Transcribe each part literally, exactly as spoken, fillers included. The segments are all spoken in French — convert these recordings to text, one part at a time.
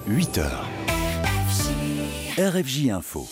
huit heures. R F J Info.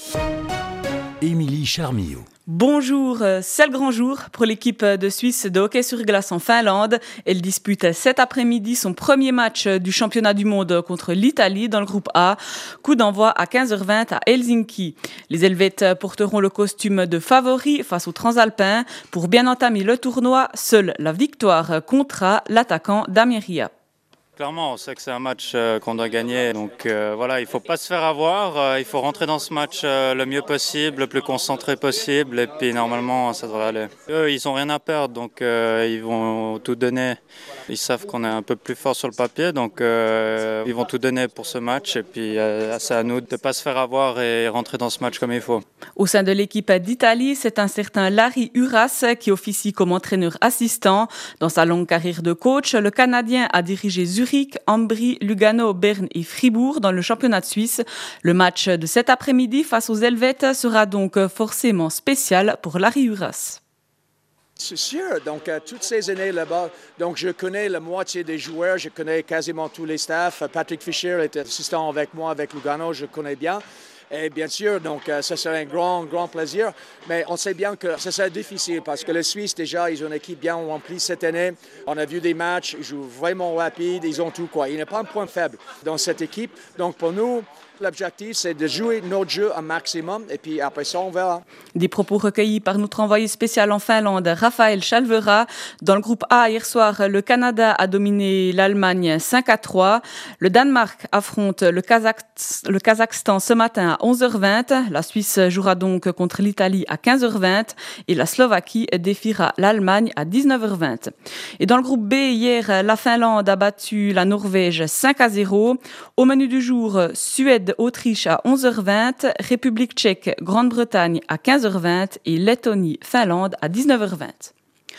Émilie Charmillau. Bonjour, c'est le grand jour pour l'équipe de Suisse de hockey sur glace en Finlande. Elle dispute cet après-midi son premier match du championnat du monde contre l'Italie dans le groupe A. Coup d'envoi à quinze heures vingt à Helsinki. Les Helvètes porteront le costume de favoris face aux Transalpins. Pour bien entamer le tournoi, seule la victoire comptera l'attaquant Damien Ria. Clairement, on sait que c'est un match euh, qu'on doit gagner, donc euh, voilà, il ne faut pas se faire avoir, euh, il faut rentrer dans ce match euh, le mieux possible, le plus concentré possible, et puis normalement ça devrait aller. Eux, ils n'ont rien à perdre, donc euh, ils vont tout donner. Ils savent qu'on est un peu plus fort sur le papier, donc euh, ils vont tout donner pour ce match, et puis euh, c'est à nous de ne pas se faire avoir et rentrer dans ce match comme il faut. Au sein de l'équipe d'Italie, c'est un certain Larry Uras qui officie comme entraîneur assistant. Dans sa longue carrière de coach, le Canadien a dirigé Zurich, Ambry, Lugano, Berne et Fribourg dans le championnat de Suisse. Le match de cet après-midi face aux Helvètes sera donc forcément spécial pour Larry Uras. C'est sûr, donc euh, toutes ces années là-bas, donc je connais la moitié des joueurs, je connais quasiment tous les staffs. Patrick Fischer était assistant avec moi avec Lugano, je connais bien. Et bien sûr, donc euh, ça serait un grand, grand plaisir. Mais on sait bien que ça serait difficile parce que les Suisses, déjà, ils ont une équipe bien remplie cette année. On a vu des matchs, ils jouent vraiment rapide, ils ont tout quoi. Il n'y a pas un point faible dans cette équipe. Donc pour nous, l'objectif, c'est de jouer notre jeu un maximum et puis après ça, on verra. Des propos recueillis par notre envoyé spécial en Finlande, Raphaël Chalvera. Dans le groupe A, hier soir, le Canada a dominé l'Allemagne cinq à trois. Le Danemark affronte le, Kazakh... le Kazakhstan ce matin à onze heures vingt. La Suisse jouera donc contre l'Italie à quinze heures vingt et la Slovaquie défiera l'Allemagne à dix-neuf heures vingt. Et dans le groupe B, hier, la Finlande a battu la Norvège cinq à zéro. Au menu du jour, Suède Autriche à onze heures vingt, République tchèque, Grande-Bretagne à quinze heures vingt et Lettonie, Finlande à dix-neuf heures vingt.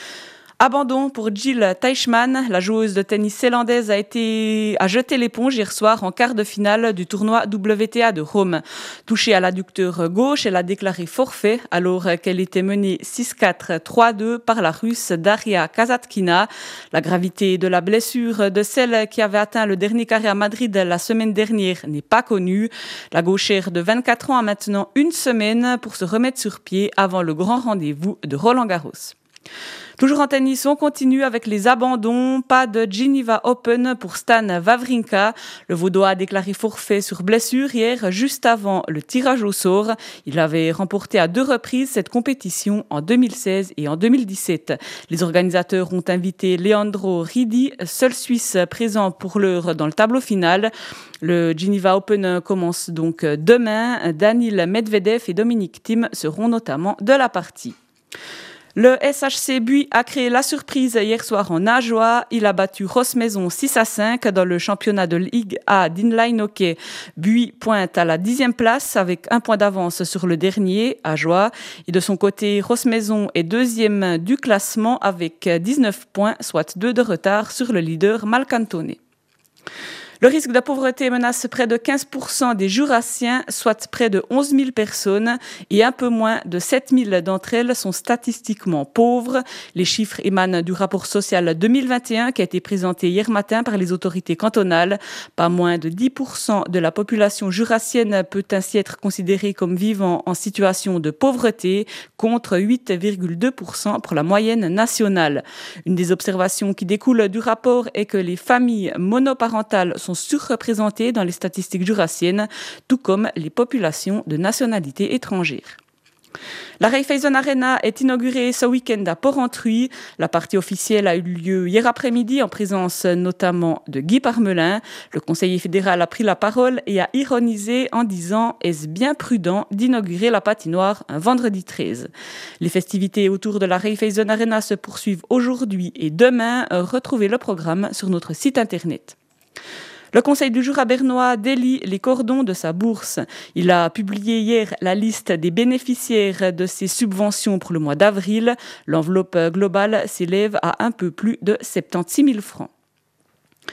Abandon pour Jill Teichmann. La joueuse de tennis zélandaise a, été, a jeté l'éponge hier soir en quart de finale du tournoi W T A de Rome. Touchée à l'adducteur gauche, elle a déclaré forfait alors qu'elle était menée six quatre, trois deux par la Russe Daria Kasatkina. La gravité de la blessure de celle qui avait atteint le dernier carré à Madrid la semaine dernière n'est pas connue. La gauchère de vingt-quatre ans a maintenant une semaine pour se remettre sur pied avant le grand rendez-vous de Roland-Garros. Toujours en tennis, on continue avec les abandons. Pas de Geneva Open pour Stan Wawrinka. Le Vaudois a déclaré forfait sur blessure hier, juste avant le tirage au sort. Il avait remporté à deux reprises cette compétition en deux mille seize et en deux mille dix-sept. Les organisateurs ont invité Leandro Ridi, seul Suisse présent pour l'heure dans le tableau final. Le Geneva Open commence donc demain. Daniil Medvedev et Dominic Thiem seront notamment de la partie. Le S H C Buis a créé la surprise hier soir en Ajoie. Il a battu Rossmaison six à cinq dans le championnat de Ligue A d'inline hockey. Buis pointe à la dixième place avec un point d'avance sur le dernier, Ajoie. Et de son côté, Rossmaison est deuxième du classement avec dix-neuf points, soit deux de retard sur le leader Malcantone. Le risque de pauvreté menace près de quinze pour cent des Jurassiens, soit près de onze mille personnes, et un peu moins de sept mille d'entre elles sont statistiquement pauvres. Les chiffres émanent du rapport social deux mille vingt et un qui a été présenté hier matin par les autorités cantonales. Pas moins de dix pour cent de la population jurassienne peut ainsi être considérée comme vivant en situation de pauvreté, contre huit virgule deux pour cent pour la moyenne nationale. Une des observations qui découle du rapport est que les familles monoparentales sont surreprésentées dans les statistiques jurassiennes, tout comme les populations de nationalité étrangère. La Raiffeisen Arena est inaugurée ce week-end à Porrentruy. La partie officielle a eu lieu hier après-midi en présence notamment de Guy Parmelin. Le conseiller fédéral a pris la parole et a ironisé en disant « Est-ce bien prudent d'inaugurer la patinoire un vendredi treize ?» Les festivités autour de la Raiffeisen Arena se poursuivent aujourd'hui et demain. Retrouvez le programme sur notre site internet. Le Conseil du Jura bernois délie les cordons de sa bourse. Il a publié hier la liste des bénéficiaires de ses subventions pour le mois d'avril. L'enveloppe globale s'élève à un peu plus de soixante-seize mille francs.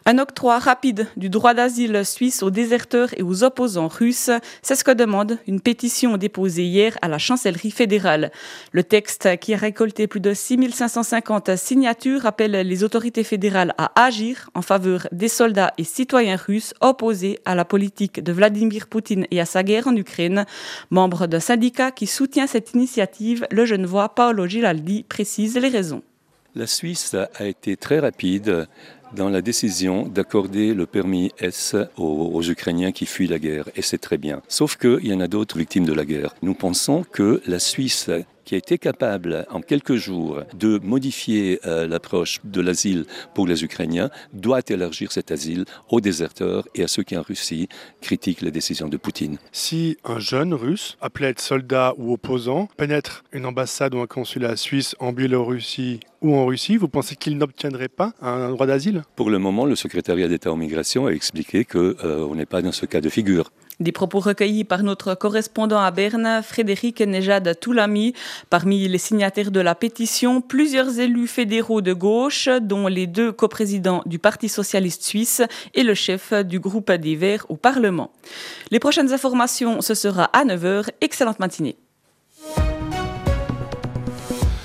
Un octroi rapide du droit d'asile suisse aux déserteurs et aux opposants russes, c'est ce que demande une pétition déposée hier à la chancellerie fédérale. Le texte, qui a récolté plus de six mille cinq cent cinquante signatures, appelle les autorités fédérales à agir en faveur des soldats et citoyens russes opposés à la politique de Vladimir Poutine et à sa guerre en Ukraine. Membre d'un syndicat qui soutient cette initiative, le Genevois Paolo Giraldi précise les raisons. La Suisse a été très rapide dans la décision d'accorder le permis S aux, aux Ukrainiens qui fuient la guerre, et c'est très bien. Sauf qu'il y en a d'autres victimes de la guerre. Nous pensons que la Suisse, qui a été capable en quelques jours de modifier euh, l'approche de l'asile pour les Ukrainiens, doit élargir cet asile aux déserteurs et à ceux qui en Russie critiquent les décisions de Poutine. Si un jeune russe, appelé à être soldat ou opposant, pénètre une ambassade ou un consulat suisse en Biélorussie ou en Russie, vous pensez qu'il n'obtiendrait pas un droit d'asile ? Pour le moment, le secrétariat d'État en migration a expliqué qu'on euh, n'est pas dans ce cas de figure. Des propos recueillis par notre correspondant à Berne, Frédéric Nejad Toulami. Parmi les signataires de la pétition, plusieurs élus fédéraux de gauche, dont les deux coprésidents du Parti socialiste suisse et le chef du groupe des Verts au Parlement. Les prochaines informations, ce sera à neuf heures. Excellente matinée.